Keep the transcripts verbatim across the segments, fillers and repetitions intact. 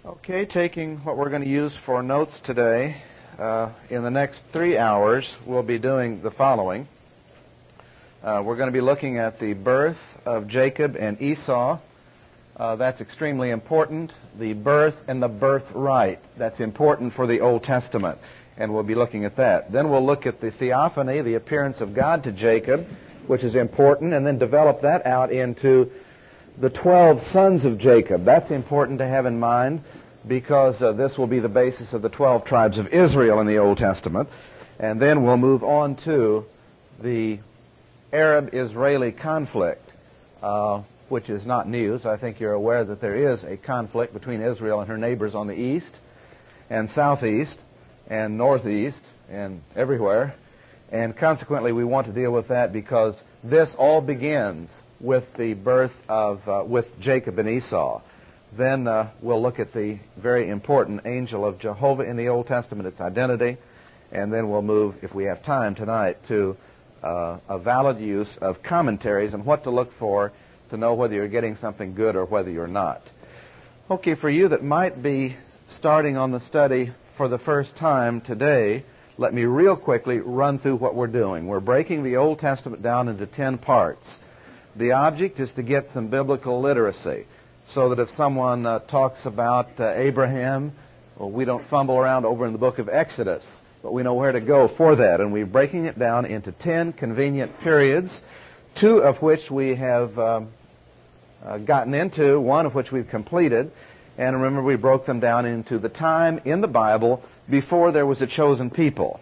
Okay, taking what we're going to use for notes today, uh, in the next three hours, we'll be doing the following. Uh, we're going to be looking at the birth of Jacob and Esau. Uh, that's extremely important. The birth and the birthright. That's important for the Old Testament. And we'll be looking at that. Then we'll look at the theophany, the appearance of God to Jacob, which is important, and then develop that out into the twelve sons of Jacob. That's important to have in mind because uh, this will be the basis of the twelve tribes of Israel in the Old Testament. And then we'll move on to the Arab-Israeli conflict, uh, which is not news. I think you're aware that there is a conflict between Israel and her neighbors on the east and southeast and northeast and everywhere. And consequently, we want to deal with that because this all begins with the birth of, uh, with Jacob and Esau. Then uh, we'll look at the very important angel of Jehovah in the Old Testament, its identity, and then we'll move, if we have time tonight, to uh, a valid use of commentaries and what to look for to know whether you're getting something good or whether you're not. Okay, for you that might be starting on the study for the first time today, let me real quickly run through what we're doing. We're breaking the Old Testament down into ten parts. The object is to get some biblical literacy so that if someone uh, talks about uh, Abraham, well, we don't fumble around over in the book of Exodus, but we know where to go for that. And we're breaking it down into ten convenient periods, two of which we have um, uh, gotten into, one of which we've completed. And remember, we broke them down into the time in the Bible before there was a chosen people.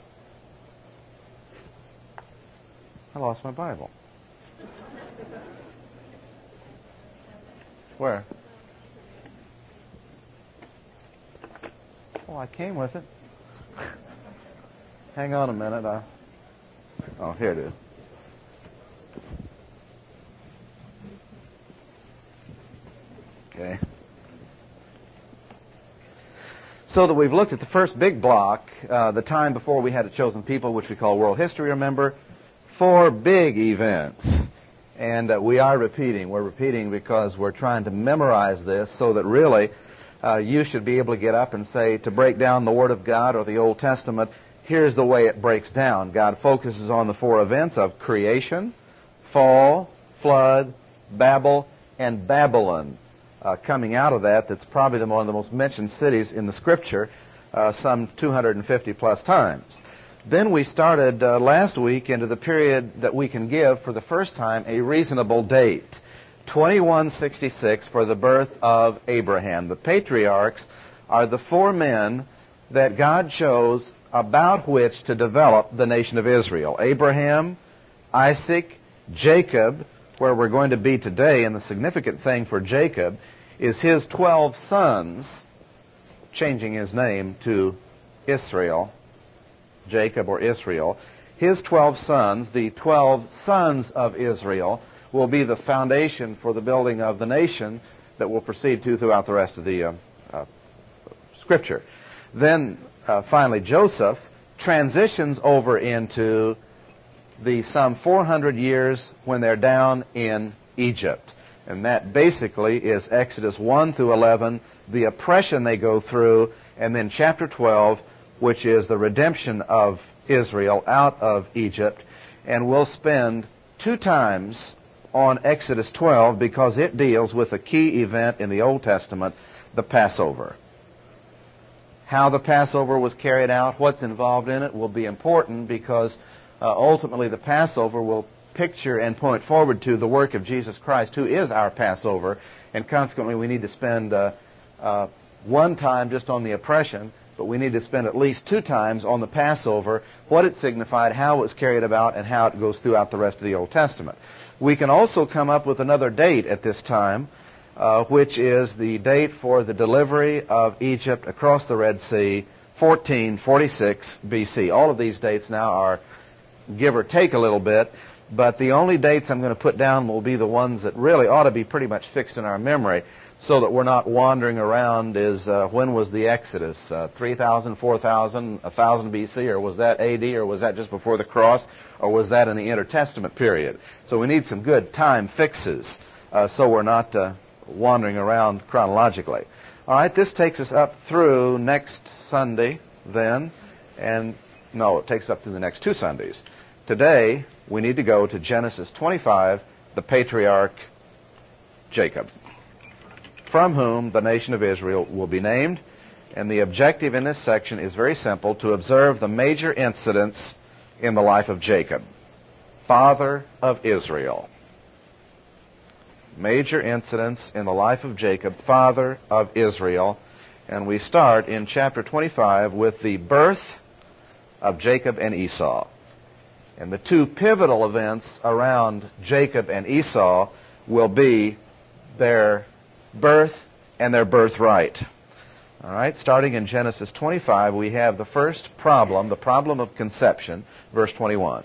I lost my Bible. Where? Oh, I came with it. Hang on a minute. I... Oh, here it is. Okay. So that we've looked at the first big block, uh, the time before we had a chosen people, which we call world history, remember, four big events. And uh, we are repeating. We're repeating because we're trying to memorize this so that really uh, you should be able to get up and say, to break down the Word of God or the Old Testament, here's the way it breaks down. God focuses on the four events of creation, fall, flood, Babel, and Babylon. Uh, coming out of that, that's probably the, one of the most mentioned cities in the Scripture, uh, some two hundred fifty plus times. Then we started uh, last week into the period that we can give for the first time a reasonable date, twenty-one sixty-six, for the birth of Abraham. The patriarchs are the four men that God chose about which to develop the nation of Israel. Abraham, Isaac, Jacob, where we're going to be today, and the significant thing for Jacob is his twelve sons, changing his name to Israel, Jacob or Israel. His twelve sons, the twelve sons of Israel, will be the foundation for the building of the nation that will proceed to throughout the rest of the uh, uh, Scripture. Then, uh, finally, Joseph transitions over into the some four hundred years when they're down in Egypt. And that basically is Exodus one through eleven, the oppression they go through, and then chapter twelve, which is the redemption of Israel out of Egypt. And we'll spend two times on Exodus twelve because it deals with a key event in the Old Testament, the Passover. How the Passover was carried out, what's involved in it, will be important because uh, ultimately the Passover will picture and point forward to the work of Jesus Christ, who is our Passover, and consequently we need to spend uh, uh, one time just on the oppression, but we need to spend at least two times on the Passover, what it signified, how it was carried about, and how it goes throughout the rest of the Old Testament. We can also come up with another date at this time, uh, which is the date for the delivery of Egypt across the Red Sea, fourteen forty-six B C. All of these dates now are give or take a little bit, but the only dates I'm going to put down will be the ones that really ought to be pretty much fixed in our memory so that we're not wandering around is uh, when was the Exodus, uh, three thousand, four thousand, one thousand B C, or was that A D, or was that just before the cross, or was that in the intertestament period? So we need some good time fixes uh, so we're not uh, wandering around chronologically. All right, this takes us up through next Sunday then, and no, it takes us up through the next two Sundays. Today, we need to go to Genesis twenty-five, the patriarch Jacob, from whom the nation of Israel will be named. And the objective in this section is very simple: to observe the major incidents in the life of Jacob, father of Israel. Major incidents in the life of Jacob, father of Israel. And we start in chapter twenty-five with the birth of Jacob and Esau. And the two pivotal events around Jacob and Esau will be their birth and their birthright. All right, starting in Genesis twenty-five, we have the first problem, the problem of conception, verse twenty-one.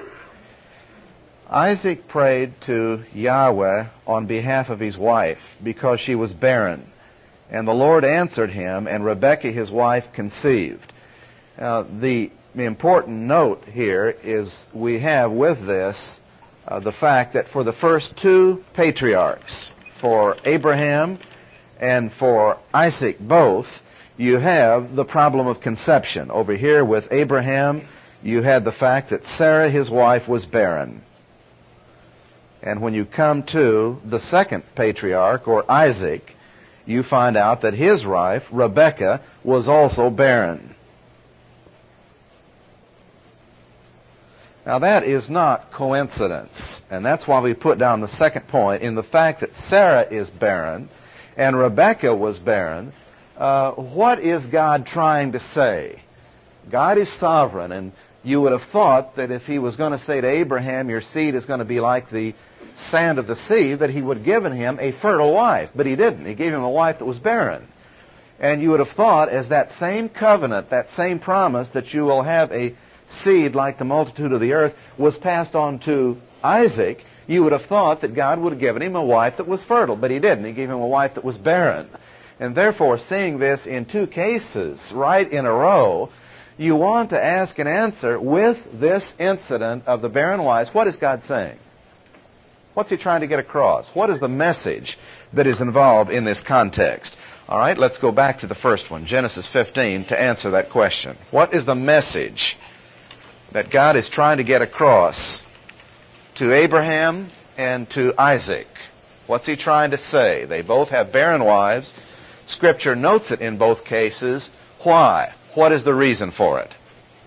Isaac prayed to Yahweh on behalf of his wife because she was barren. And the Lord answered him, and Rebekah his wife conceived. Now, the important note here is we have with this uh, the fact that for the first two patriarchs, for Abraham and for Isaac both, you have the problem of conception. Over here with Abraham, you had the fact that Sarah, his wife, was barren. And when you come to the second patriarch, or Isaac, you find out that his wife, Rebekah, was also barren. Now that is not coincidence, and that's why we put down the second point in the fact that Sarah is barren and Rebekah was barren. Uh, what is God trying to say? God is sovereign, and you would have thought that if he was going to say to Abraham, your seed is going to be like the sand of the sea, that he would have given him a fertile wife. But he didn't. He gave him a wife that was barren. And you would have thought, as that same covenant, that same promise that you will have a seed like the multitude of the earth was passed on to Isaac, you would have thought that God would have given him a wife that was fertile. But he didn't. He gave him a wife that was barren. And therefore, seeing this in two cases right in a row, you want to ask and answer with this incident of the barren wives, what is God saying? What's he trying to get across? What is the message that is involved in this context? All right, let's go back to the first one, Genesis fifteen, to answer that question. What is the message that God is trying to get across to Abraham and to Isaac? What's he trying to say? They both have barren wives. Scripture notes it in both cases. Why? What is the reason for it?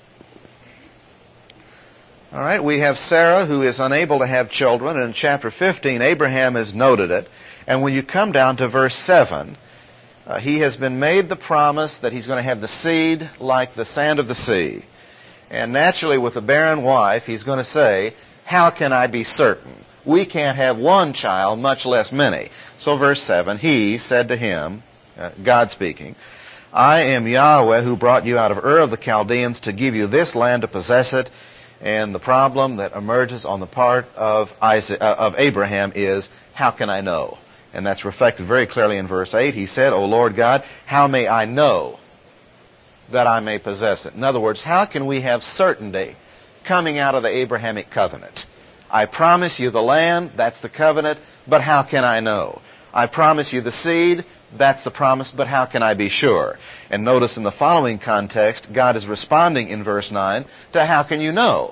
All right, we have Sarah who is unable to have children, and in chapter fifteen, Abraham has noted it. And when you come down to verse seven, uh, he has been made the promise that he's going to have the seed like the sand of the sea. And naturally, with a barren wife, he's going to say, how can I be certain? We can't have one child, much less many. So verse seven, he said to him, uh, God speaking, I am Yahweh who brought you out of Ur of the Chaldeans to give you this land to possess it. And the problem that emerges on the part of Isaac, uh, of Abraham is, how can I know? And that's reflected very clearly in verse eight. He said, O Lord God, how may I know that I may possess it? In other words, how can we have certainty coming out of the Abrahamic covenant? I promise you the land, that's the covenant, but how can I know? I promise you the seed, that's the promise, but how can I be sure? And notice in the following context, God is responding in verse nine to how can you know?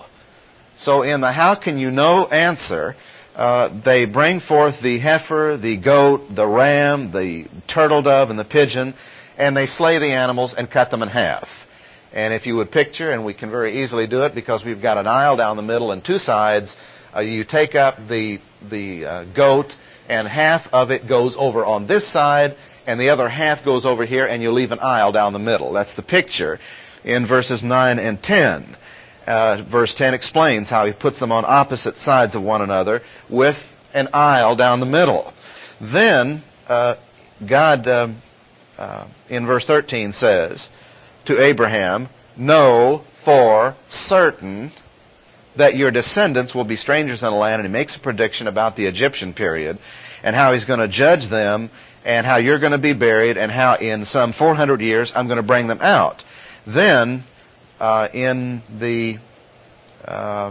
So in the how can you know answer, uh, they bring forth the heifer, the goat, the ram, the turtle dove, and the pigeon, and they slay the animals and cut them in half. And if you would picture, and we can very easily do it because we've got an aisle down the middle and two sides, uh, you take up the, the uh, goat, and half of it goes over on this side, and the other half goes over here, and you leave an aisle down the middle. That's the picture in verses nine and ten. Uh, verse ten explains how he puts them on opposite sides of one another with an aisle down the middle. Then uh, God, uh, uh, in verse thirteen, says to Abraham, know for certain that your descendants will be strangers in the land. And he makes a prediction about the Egyptian period and how he's going to judge them and how you're going to be buried and how in some four hundred years I'm going to bring them out. Then uh, in the, uh,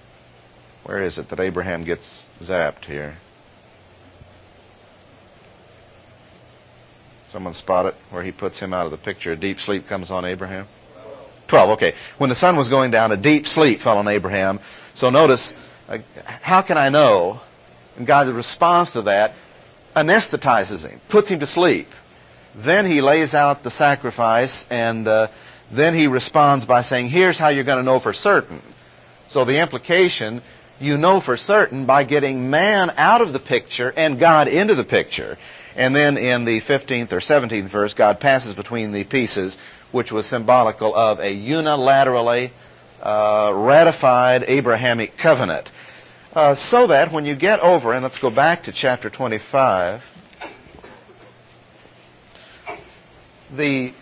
where is it that Abraham gets zapped here? Someone spot it where he puts him out of the picture. A deep sleep comes on Abraham. Twelve, okay. When the sun was going down, a deep sleep fell on Abraham. So notice, uh, how can I know? And God responds to that, anesthetizes him, puts him to sleep. Then he lays out the sacrifice, and uh, then he responds by saying, here's how you're going to know for certain. So the implication, you know for certain by getting man out of the picture and God into the picture. And then in the fifteenth or seventeenth verse, God passes between the pieces, which was symbolical of a unilaterally uh, ratified Abrahamic covenant. Uh, so that when you get over, and let's go back to chapter twenty-five, the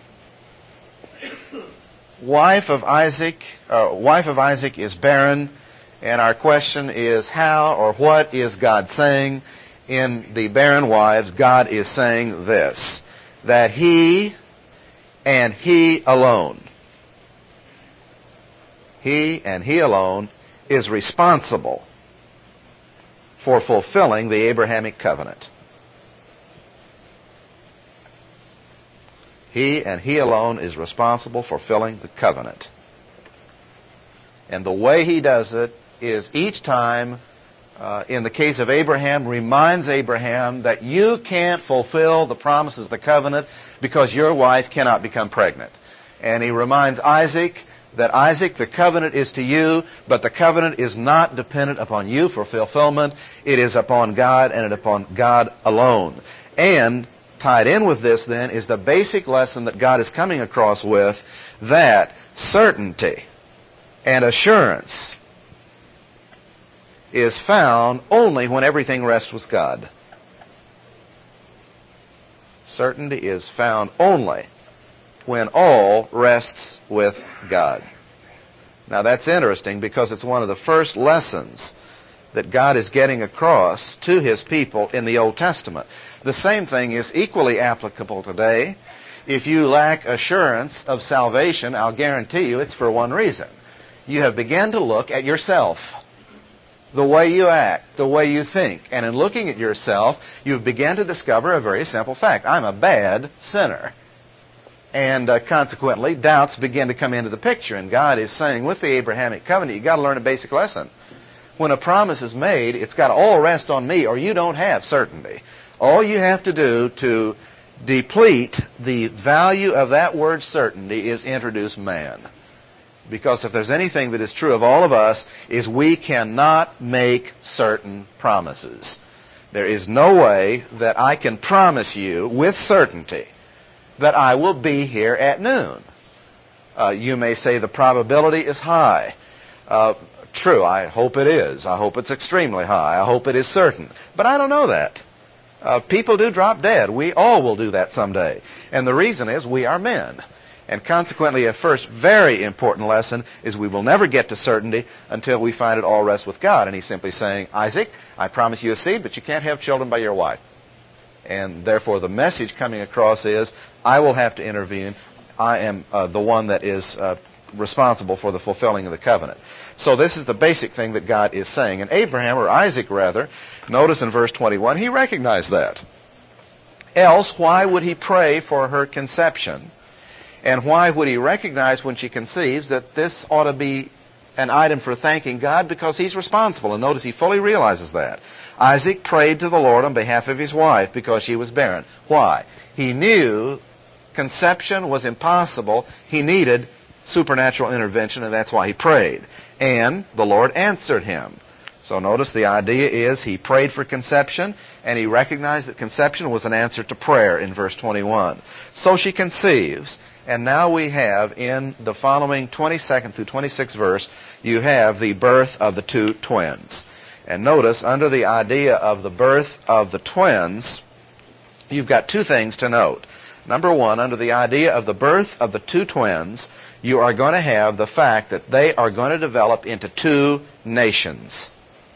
wife of Isaac, uh, wife of Isaac is barren, and our question is how or what is God saying? In the barren wives, God is saying this, that He and He alone, He and He alone is responsible for fulfilling the Abrahamic covenant. He and He alone is responsible for fulfilling the covenant. And the way He does it is each time, uh, in the case of Abraham, reminds Abraham that you can't fulfill the promises of the covenant because your wife cannot become pregnant. And He reminds Isaac that Isaac, the covenant is to you, but the covenant is not dependent upon you for fulfillment. It is upon God and upon God alone. And tied in with this, then, is the basic lesson that God is coming across with, that certainty and assurance is found only when everything rests with God. Certainty is found only when all rests with God. Now that's interesting because it's one of the first lessons that God is getting across to His people in the Old Testament. The same thing is equally applicable today. If you lack assurance of salvation, I'll guarantee you it's for one reason. You have begun to look at yourself, the way you act, the way you think. And in looking at yourself, you've begun to discover a very simple fact. I'm a bad sinner. And uh, consequently, doubts begin to come into the picture. And God is saying, with the Abrahamic covenant, you've got to learn a basic lesson. When a promise is made, it's got to all rest on me, or you don't have certainty. All you have to do to deplete the value of that word certainty is introduce man. Because if there's anything that is true of all of us, is we cannot make certain promises. There is no way that I can promise you with certainty that I will be here at noon. Uh, you may say the probability is high. Uh, true, I hope it is. I hope it's extremely high. I hope it is certain. But I don't know that. Uh, people do drop dead. We all will do that someday. And the reason is we are men. And consequently, a first very important lesson is we will never get to certainty until we find it all rests with God. And He's simply saying, Isaac, I promise you a seed, but you can't have children by your wife. And therefore the message coming across is, I will have to intervene. I am uh, the one that is uh, responsible for the fulfilling of the covenant. So this is the basic thing that God is saying. And Abraham, or Isaac rather, notice in verse twenty-one, he recognized that. Else, why would he pray for her conception? And why would he recognize when she conceives that this ought to be an item for thanking God? Because he's responsible. And notice he fully realizes that. Isaac prayed to the Lord on behalf of his wife because she was barren. Why? He knew conception was impossible. He needed supernatural intervention, and that's why he prayed. And the Lord answered him. So notice the idea is he prayed for conception, and he recognized that conception was an answer to prayer in verse twenty-one. So she conceives, and now we have in the following twenty-second through twenty-sixth verse, you have the birth of the two twins. And notice, under the idea of the birth of the twins, you've got two things to note. Number one, under the idea of the birth of the two twins, you are going to have the fact that they are going to develop into two nations.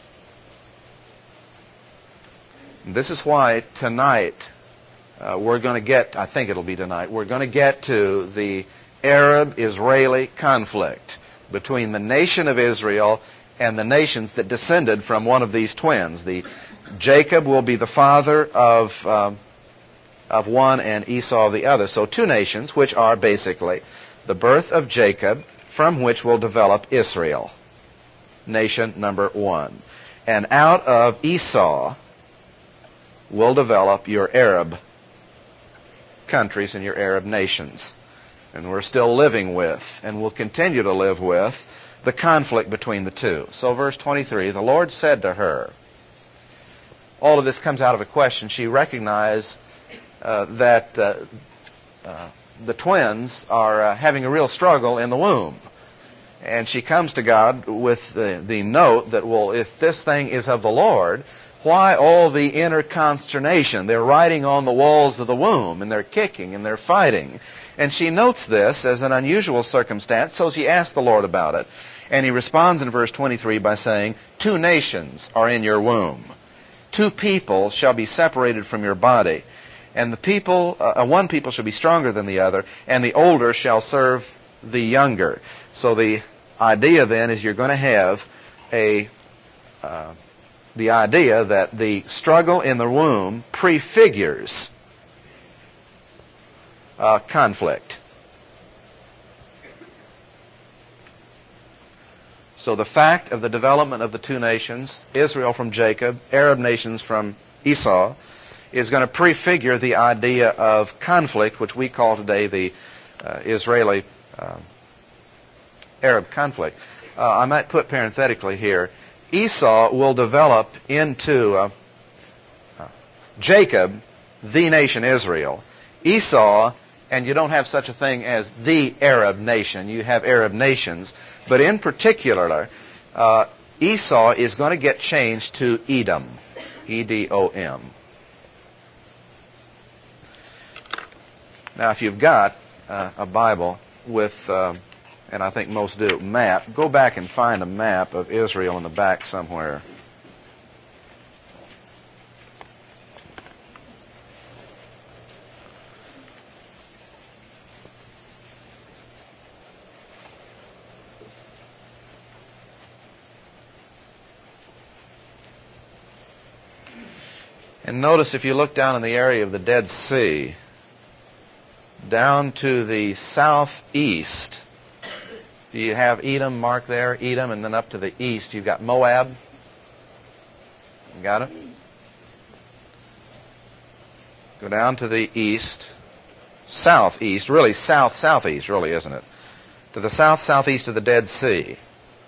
This is why tonight uh, we're going to get, I think it'll be tonight, we're going to get to the Arab-Israeli conflict between the nation of Israel and the nations that descended from one of these twins. The Jacob will be the father of um, of one and Esau of the other. So two nations, which are basically the birth of Jacob, from which will develop Israel, nation number one. And out of Esau will develop your Arab countries and your Arab nations. And we're still living with, and will continue to live with, the conflict between the two. So verse twenty-three, the Lord said to her, all of this comes out of a question. She recognized uh, that uh, uh, the twins are uh, having a real struggle in the womb. And she comes to God with the, the note that, well, if this thing is of the Lord, why all the inner consternation? They're writing on the walls of the womb, and they're kicking, and they're fighting. And she notes this as an unusual circumstance, so she asks the Lord about it. And he responds in verse twenty-three by saying, two nations are in your womb. Two people shall be separated from your body. And the people, uh, one people shall be stronger than the other, and the older shall serve the younger. So the idea then is you're going to have a, uh, the idea that the struggle in the womb prefigures uh, conflict. So the fact of the development of the two nations, Israel from Jacob, Arab nations from Esau, is going to prefigure the idea of conflict, which we call today the uh, Israeli uh, Arab conflict. Uh, I might put parenthetically here, Esau will develop into uh, uh, Jacob, the nation Israel. Esau, and you don't have such a thing as the Arab nation. You have Arab nations. But in particular, uh, Esau is going to get changed to Edom. E D O M. Now, if you've got uh, a Bible with, uh, and I think most do, map, go back and find a map of Israel in the back somewhere. And notice if you look down in the area of the Dead Sea, down to the southeast, do you have Edom marked there? Edom, and then up to the east, you've got Moab. You got it? Go down to the east, southeast, really south-southeast, really, isn't it? To the south-southeast of the Dead Sea.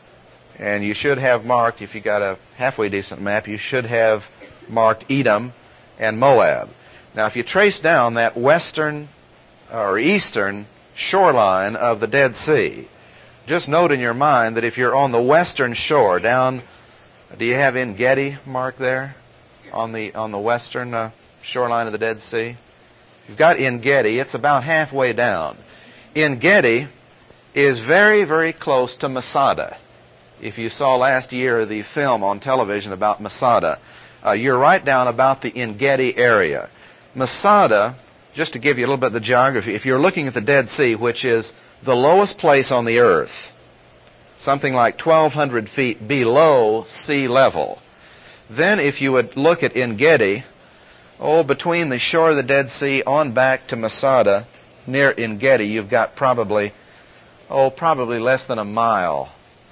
And you should have marked, if you got a halfway decent map, you should have marked Edom and Moab. Now, if you trace down that western or eastern shoreline of the Dead Sea, just note in your mind that if you're on the western shore, down, do you have En Gedi marked there on the on the western uh, shoreline of the Dead Sea? You've got En Gedi. It's about halfway down. En Gedi is very, very close to Masada. If you saw last year the film on television about Masada, Uh, you're right down about the En Gedi area. Masada, just to give you a little bit of the geography, if you're looking at the Dead Sea, which is the lowest place on the earth, something like twelve hundred feet below sea level, then if you would look at En Gedi, oh, between the shore of the Dead Sea on back to Masada, near En Gedi, you've got probably, oh, probably less than a mile.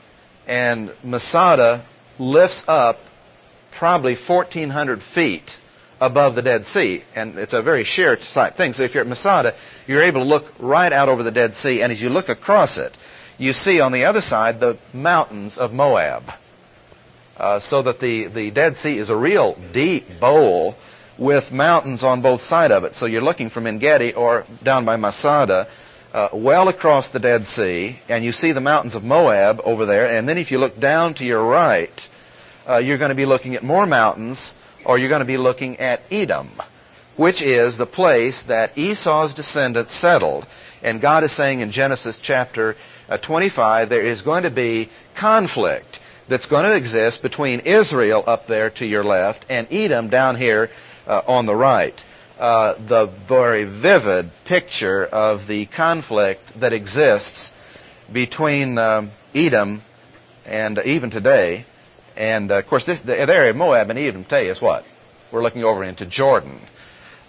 And Masada lifts up probably fourteen hundred feet above the Dead Sea. And it's a very sheer type thing. So if you're at Masada, you're able to look right out over the Dead Sea. And as you look across it, you see on the other side the mountains of Moab. Uh, so that the, the Dead Sea is a real deep bowl with mountains on both sides of it. So you're looking from En Gedi or down by Masada, uh, well across the Dead Sea, and you see the mountains of Moab over there. And then if you look down to your right, Uh, you're going to be looking at more mountains, or you're going to be looking at Edom, which is the place that Esau's descendants settled. And God is saying in Genesis chapter uh, twenty-five, there is going to be conflict that's going to exist between Israel up there to your left and Edom down here uh, on the right. Uh, the very vivid picture of the conflict that exists between um, Edom and uh, even today. And, uh, of course, this, the, the area of Moab and Edom today is what? We're looking over into Jordan.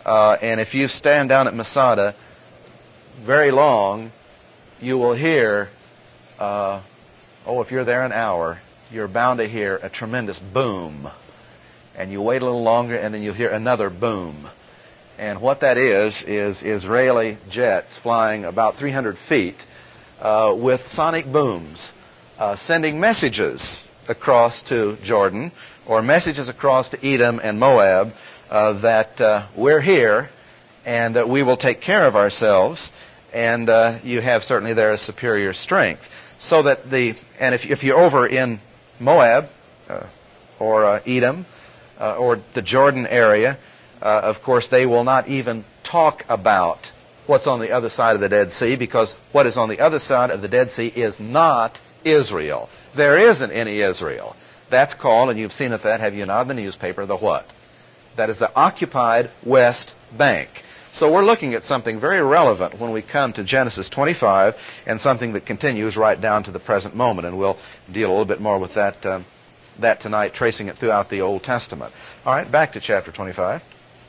Uh, and if you stand down at Masada very long, you will hear, uh, oh, if you're there an hour, you're bound to hear a tremendous boom. And you wait a little longer, and then you'll hear another boom. And what that is, is Israeli jets flying about three hundred feet uh, with sonic booms, uh, sending messages across to Jordan, or messages across to Edom and Moab, uh, that uh, we're here, and uh, we will take care of ourselves, and uh, you have certainly there a superior strength. So that the, and if, if you're over in Moab, uh, or uh, Edom, uh, or the Jordan area, uh, of course they will not even talk about what's on the other side of the Dead Sea, because what is on the other side of the Dead Sea is not Israel. There isn't any Israel. That's called, and you've seen it that, have you not, in the newspaper, the what? That is the occupied West Bank. So we're looking at something very relevant when we come to Genesis twenty-five, and something that continues right down to the present moment. And we'll deal a little bit more with that, um, that tonight, tracing it throughout the Old Testament. All right, back to chapter twenty-five.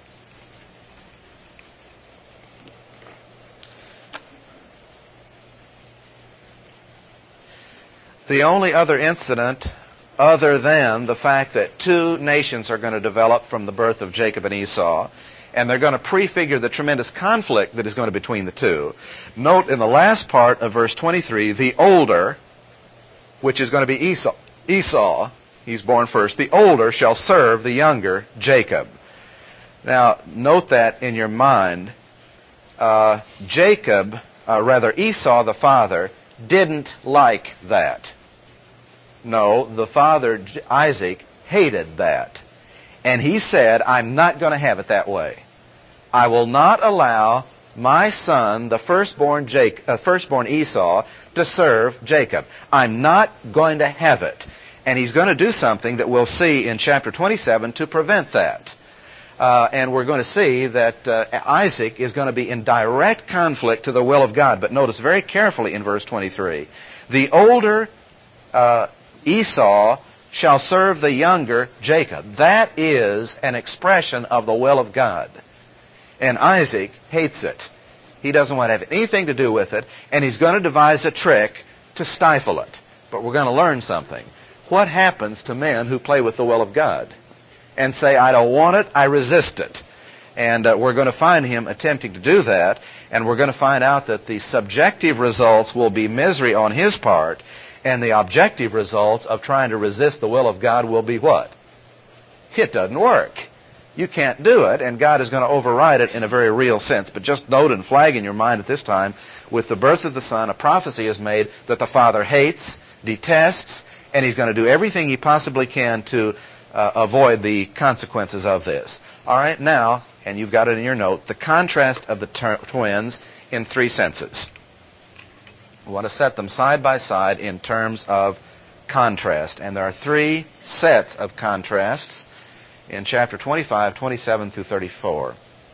The only other incident other than the fact that two nations are going to develop from the birth of Jacob and Esau, and they're going to prefigure the tremendous conflict that is going to be between the two. Note in the last part of verse twenty-three, the older, which is going to be Esau, Esau, he's born first, the older shall serve the younger, Jacob. Now, note that in your mind. Uh, Jacob, uh, rather Esau the father, didn't like that. No, the father, Isaac, hated that. And he said, I'm not going to have it that way. I will not allow my son, the firstborn, Jacob, uh, firstborn Esau, to serve Jacob. I'm not going to have it. And he's going to do something that we'll see in chapter twenty-seven to prevent that. Uh, and we're going to see that uh, Isaac is going to be in direct conflict to the will of God. But notice very carefully in verse twenty-three, the older uh, Esau shall serve the younger Jacob. That is an expression of the will of God. And Isaac hates it. He doesn't want to have anything to do with it, and he's going to devise a trick to stifle it. But we're going to learn something. What happens to men who play with the will of God and say, I don't want it, I resist it? And uh, we're going to find him attempting to do that, and we're going to find out that the subjective results will be misery on his part, and the objective results of trying to resist the will of God will be what? It doesn't work. You can't do it, and God is going to override it in a very real sense. But just note and flag in your mind at this time, with the birth of the Son, a prophecy is made that the Father hates, detests, and he's going to do everything he possibly can to uh, avoid the consequences of this. All right, now, and you've got it in your note, the contrast of the ter- twins in three senses. We want to set them side by side in terms of contrast. And there are three sets of contrasts in chapter twenty-five, twenty-seven through thirty-four.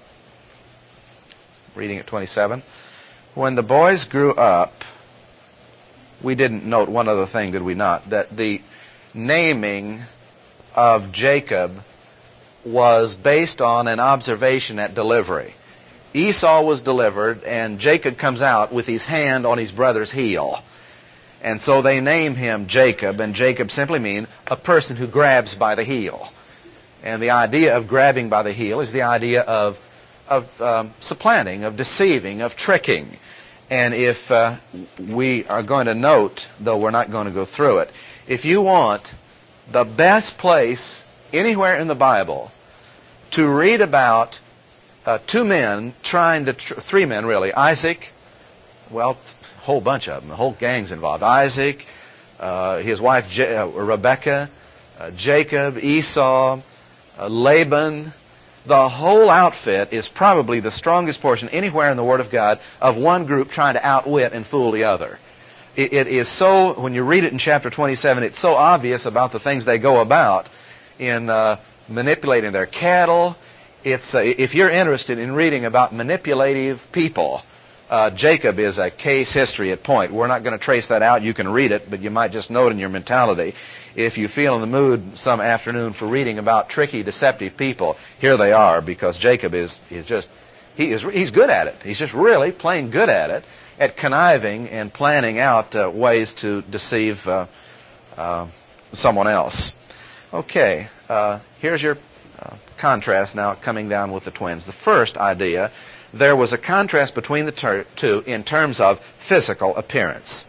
Reading at twenty-seven. When the boys grew up, we didn't note one other thing, did we not? That the naming of Jacob was based on an observation at delivery. Esau was delivered, and Jacob comes out with his hand on his brother's heel. And so they name him Jacob, and Jacob simply means a person who grabs by the heel. And the idea of grabbing by the heel is the idea of, of um, supplanting, of deceiving, of tricking. And if uh, we are going to note, though we're not going to go through it, if you want the best place anywhere in the Bible to read about Uh, two men trying to, tr- three men really, Isaac, well, a whole bunch of them, the whole gang's involved. Isaac, uh, his wife J- uh, Rebekah, uh, Jacob, Esau, uh, Laban. The whole outfit is probably the strongest portion anywhere in the Word of God of one group trying to outwit and fool the other. It, it is so, when you read it in chapter twenty-seven, it's so obvious about the things they go about in uh, manipulating their cattle. It's uh, if you're interested in reading about manipulative people, Uh, Jacob is a case history at point. We're not going to trace that out. You can read it, but you might just know it in your mentality. If you feel in the mood some afternoon for reading about tricky, deceptive people, here they are, because Jacob is, is just, he is, he's good at it. He's just really plain good at it, at conniving and planning out uh, ways to deceive uh, uh, someone else. Okay, uh, here's your uh, contrast now coming down with the twins. The first idea, there was a contrast between the ter- two in terms of physical appearance.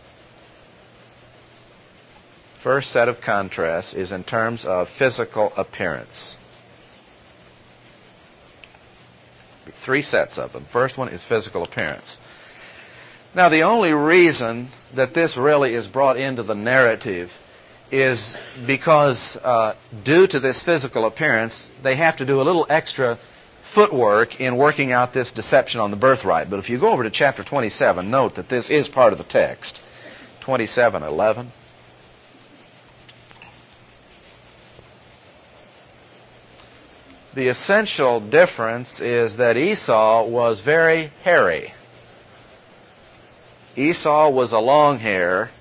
First set of contrasts is in terms of physical appearance. Three sets of them. First one is physical appearance. Now, the only reason that this really is brought into the narrative is because uh, due to this physical appearance, they have to do a little extra footwork in working out this deception on the birthright. But if you go over to chapter twenty-seven, note that this is part of the text. twenty-seven eleven. The essential difference is that Esau was very hairy. Esau was a long hair.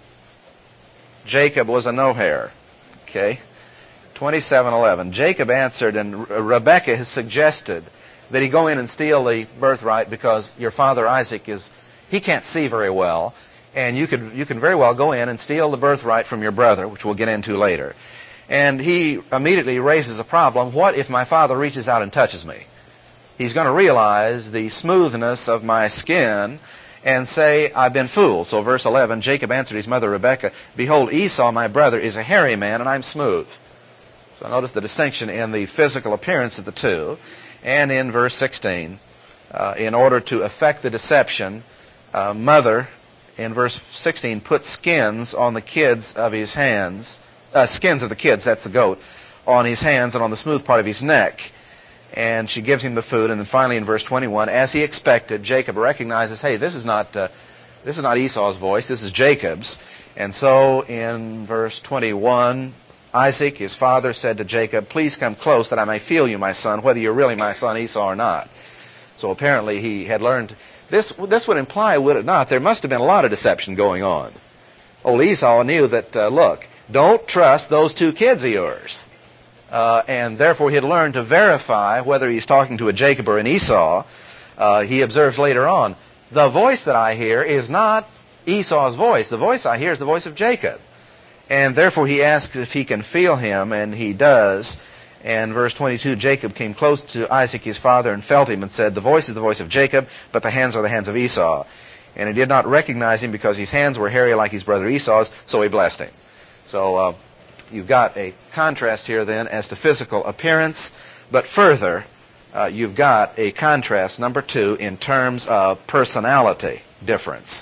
Jacob was a no hair. Okay? twenty-seven eleven. Jacob answered, and Rebekah has suggested that he go in and steal the birthright because your father Isaac is, he can't see very well, and you could you can very well go in and steal the birthright from your brother, which we'll get into later. And he immediately raises a problem. What if my father reaches out and touches me? He's going to realize the smoothness of my skin and say, I've been fooled. So verse eleven, Jacob answered his mother Rebekah, Behold, Esau, my brother, is a hairy man, and I'm smooth. So notice the distinction in the physical appearance of the two. And in verse sixteen, uh, in order to effect the deception, uh, mother, in verse sixteen, put skins on the kids of his hands, uh, skins of the kids, that's the goat, on his hands and on the smooth part of his neck. And she gives him the food. And then finally in verse twenty-one, as he expected, Jacob recognizes, hey, this is not uh, this is not Esau's voice, this is Jacob's. And so in verse twenty-one, Isaac, his father, said to Jacob, Please come close that I may feel you, my son, whether you're really my son Esau or not. So apparently he had learned, this This would imply, would it not, there must have been a lot of deception going on. Old Esau knew that, uh, look, don't trust those two kids of yours. Uh, and therefore he had learned to verify whether he's talking to a Jacob or an Esau. Uh, he observes later on, the voice that I hear is not Esau's voice. The voice I hear is the voice of Jacob. And therefore he asks if he can feel him, and he does. And verse twenty-two, Jacob came close to Isaac his father and felt him and said, The voice is the voice of Jacob, but the hands are the hands of Esau. And he did not recognize him because his hands were hairy like his brother Esau's, so he blessed him. So uh, you've got a contrast here then as to physical appearance, but further, uh, you've got a contrast, number two, in terms of personality difference.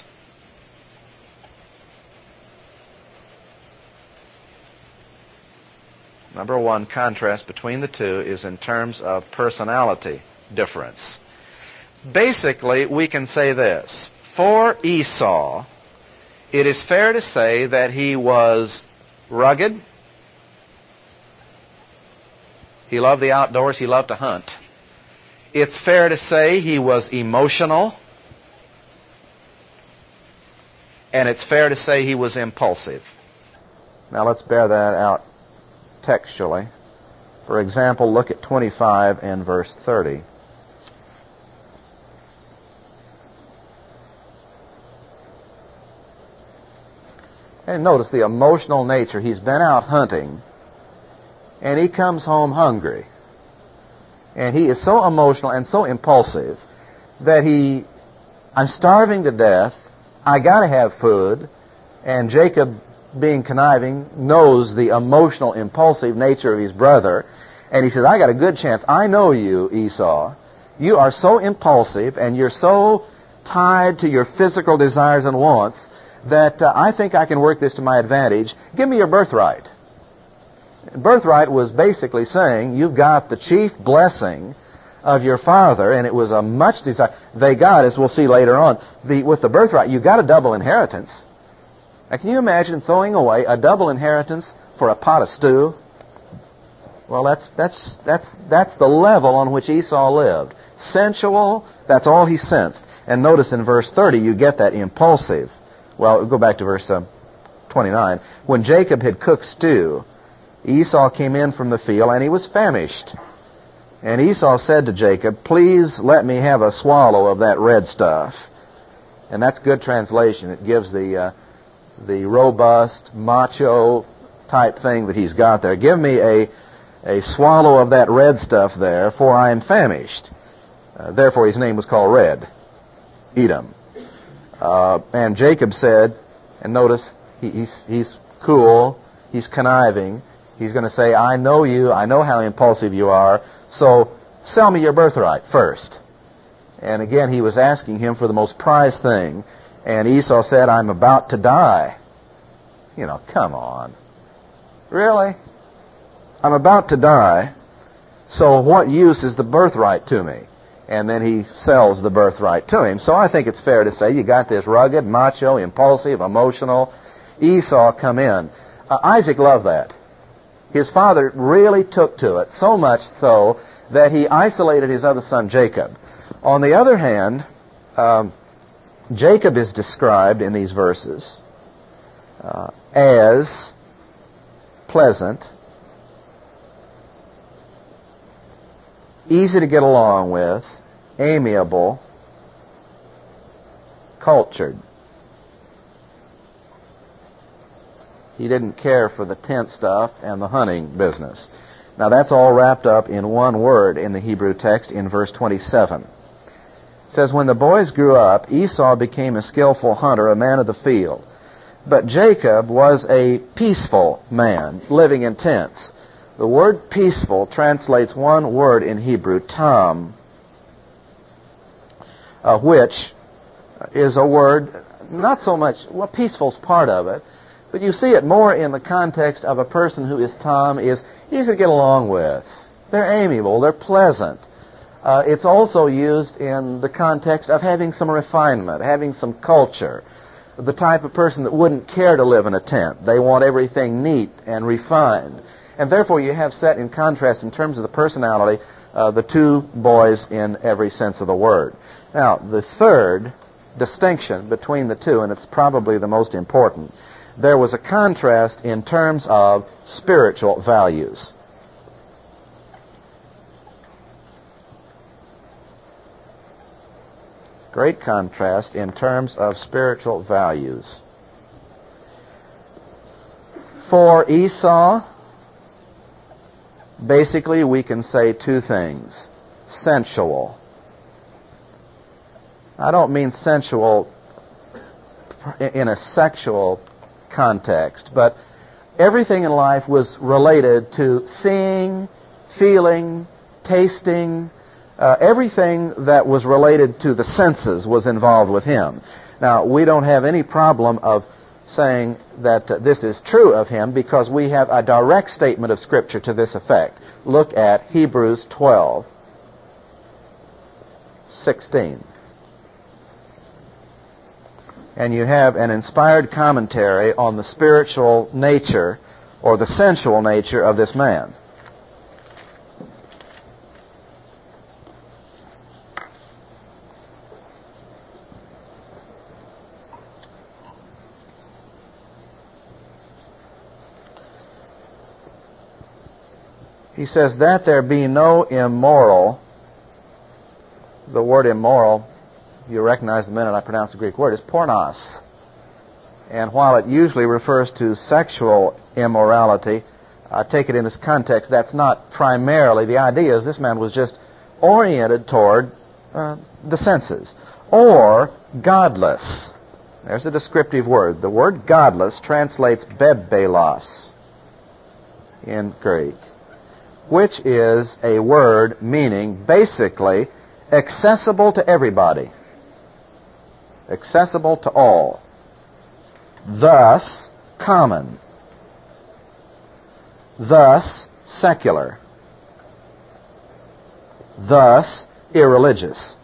Number one contrast between the two is in terms of personality difference. Basically, we can say this. For Esau, it is fair to say that he was rugged. He loved the outdoors. He loved to hunt. It's fair to say he was emotional. And it's fair to say he was impulsive. Now let's bear that out textually. For example, look at twenty-five and verse thirty. And notice the emotional nature. He's been out hunting, and he comes home hungry. And he is so emotional and so impulsive that he, I'm starving to death, I gotta have food, and Jacob, being conniving, knows the emotional, impulsive nature of his brother, and he says, I got a good chance. I know you, Esau. You are so impulsive, and you're so tied to your physical desires and wants that uh, I think I can work this to my advantage. Give me your birthright. Birthright was basically saying, you've got the chief blessing of your father, and it was a much desire. They got, as we'll see later on, the, with the birthright, you got a double inheritance. Now, can you imagine throwing away a double inheritance for a pot of stew? Well, that's that's that's that's the level on which Esau lived. Sensual, that's all he sensed. And notice in verse thirty, you get that impulsive. Well, go back to verse uh, twenty-nine. When Jacob had cooked stew, Esau came in from the field, and he was famished. And Esau said to Jacob, "Please let me have a swallow of that red stuff." And that's good translation. It gives the uh, the robust, macho type thing that he's got there. Give me a a swallow of that red stuff there, for I am famished. Uh, therefore his name was called Red, Edom. Uh, and Jacob said, and notice he, he's he's cool, he's conniving. He's going to say, "I know you, I know how impulsive you are, so sell me your birthright first." And again, he was asking him for the most prized thing. And Esau said, "I'm about to die." You know, come on. Really? I'm about to die, so what use is the birthright to me? And then he sells the birthright to him. So I think it's fair to say you got this rugged, macho, impulsive, emotional Esau come in. Uh, Isaac loved that. His father really took to it, so much so that he isolated his other son Jacob. On the other hand, um, Jacob is described in these verses uh, as pleasant, easy to get along with, amiable, cultured. He didn't care for the tent stuff and the hunting business. Now that's all wrapped up in one word in the Hebrew text in verse twenty-seven. It says, "When the boys grew up, Esau became a skillful hunter, a man of the field. But Jacob was a peaceful man, living in tents." The word peaceful translates one word in Hebrew, tam, uh, which is a word, not so much, well, peaceful's part of it, but you see it more in the context of a person who is tam, is easy to get along with. They're amiable, they're pleasant. Uh, it's also used in the context of having some refinement, having some culture. The type of person that wouldn't care to live in a tent. They want everything neat and refined. And therefore you have set in contrast in terms of the personality uh, the two boys in every sense of the word. Now, the third distinction between the two, and it's probably the most important, there was a contrast in terms of spiritual values. Great contrast in terms of spiritual values. For Esau, basically we can say two things. Sensual. I don't mean sensual in a sexual context, but everything in life was related to seeing, feeling, tasting. Uh, everything that was related to the senses was involved with him. Now, we don't have any problem of saying that uh, this is true of him because we have a direct statement of Scripture to this effect. Look at Hebrews twelve sixteen. And you have an inspired commentary on the spiritual nature or the sensual nature of this man. He says, "That there be no immoral," the word immoral, you recognize the minute I pronounce the Greek word, is pornos. And while it usually refers to sexual immorality, I take it in this context, that's not primarily the idea. Is this man was just oriented toward uh, the senses. Or godless. There's a descriptive word. The word godless translates bebelos in Greek, which is a word meaning basically accessible to everybody. Accessible to all. Thus, common. Thus, secular. Thus, irreligious.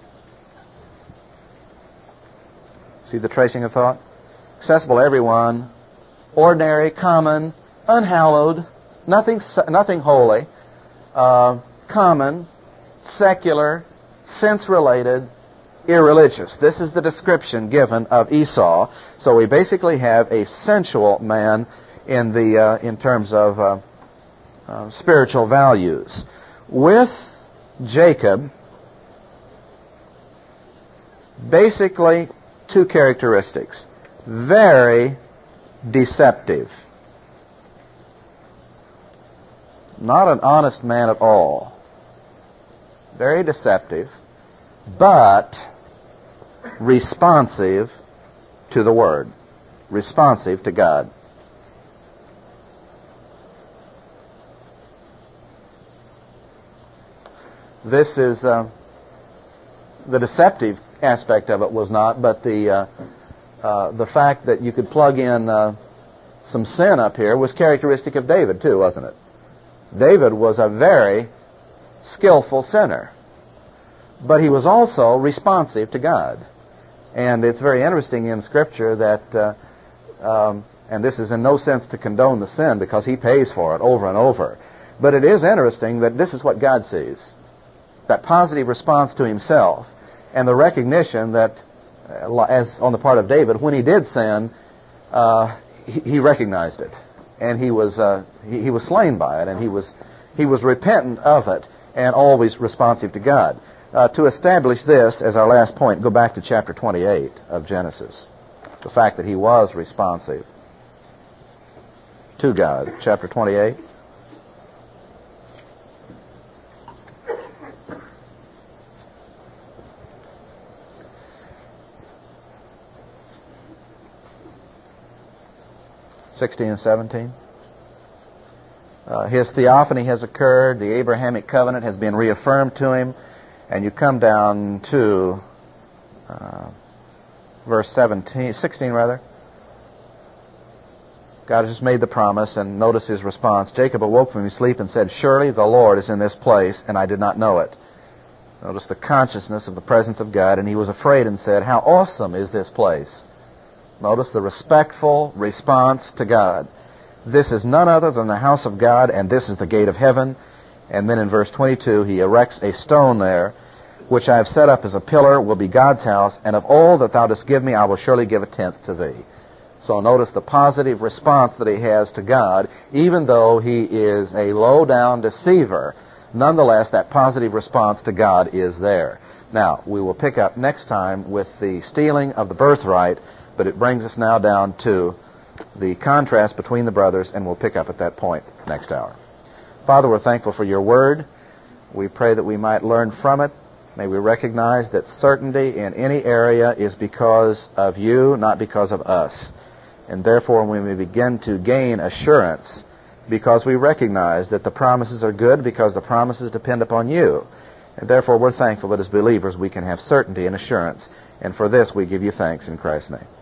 See the tracing of thought? Accessible to everyone, ordinary, common, unhallowed, nothing, nothing holy, uh, common, secular, sense-related, irreligious. This is the description given of Esau. So we basically have a sensual man in the uh, in terms of uh, uh, spiritual values. With Jacob, basically two characteristics. Very deceptive. Not an honest man at all. Very deceptive, but responsive to the Word. Responsive to God. This is uh, the deceptive aspect of it was not, but the uh, uh, the fact that you could plug in uh, some sin up here was characteristic of David too, wasn't it? David was a very skillful sinner, but he was also responsive to God. And it's very interesting in Scripture that, uh, um, and this is in no sense to condone the sin because he pays for it over and over, but it is interesting that this is what God sees. That positive response to himself and the recognition that, uh, as on the part of David, when he did sin, uh, he, he recognized it. And he was uh, he, he was slain by it, and he was he was repentant of it, and always responsive to God. Uh, to establish this as our last point, go back to chapter twenty-eight of Genesis. The fact that he was responsive to God. Chapter twenty-eight. sixteen and seventeen. Uh, his theophany has occurred. The Abrahamic covenant has been reaffirmed to him. And you come down to uh, verse seventeen, sixteen rather. God has just made the promise, and notice his response. Jacob awoke from his sleep and said, "Surely the Lord is in this place, and I did not know it." Notice the consciousness of the presence of God, and he was afraid and said, "How awesome is this place!" Notice the respectful response to God. This is none other than the house of God, and this is the gate of heaven. And then in verse twenty-two, he erects a stone there, which I have set up as a pillar, will be God's house, and of all that thou dost give me, I will surely give a tenth to thee. So notice the positive response that he has to God, even though he is a low-down deceiver. Nonetheless, that positive response to God is there. Now, we will pick up next time with the stealing of the birthright, but it brings us now down to the contrast between the brothers, and we'll pick up at that point next hour. Father, we're thankful for your word. We pray that we might learn from it. May we recognize that certainty in any area is because of you, not because of us. And therefore, we may begin to gain assurance because we recognize that the promises are good because the promises depend upon you. And therefore, we're thankful that as believers we can have certainty and assurance. And for this, we give you thanks in Christ's name.